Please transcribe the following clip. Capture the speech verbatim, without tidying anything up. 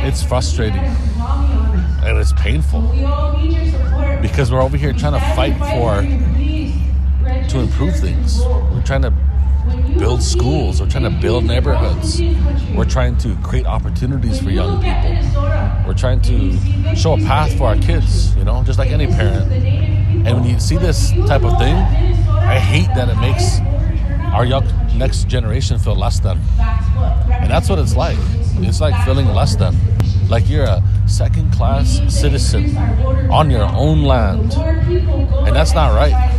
it's frustrating and it's painful because we're over here trying to fight for to improve things. We're trying to build schools. We're trying to build neighborhoods. We're trying to create opportunities for young people. We're trying to show a path for our kids, you know, just like any parent. And when you see this type of thing, I hate that it makes our young next generation feel less than. And that's what it's like. It's like feeling less than. Like you're a second-class citizen on your own land. And that's not right.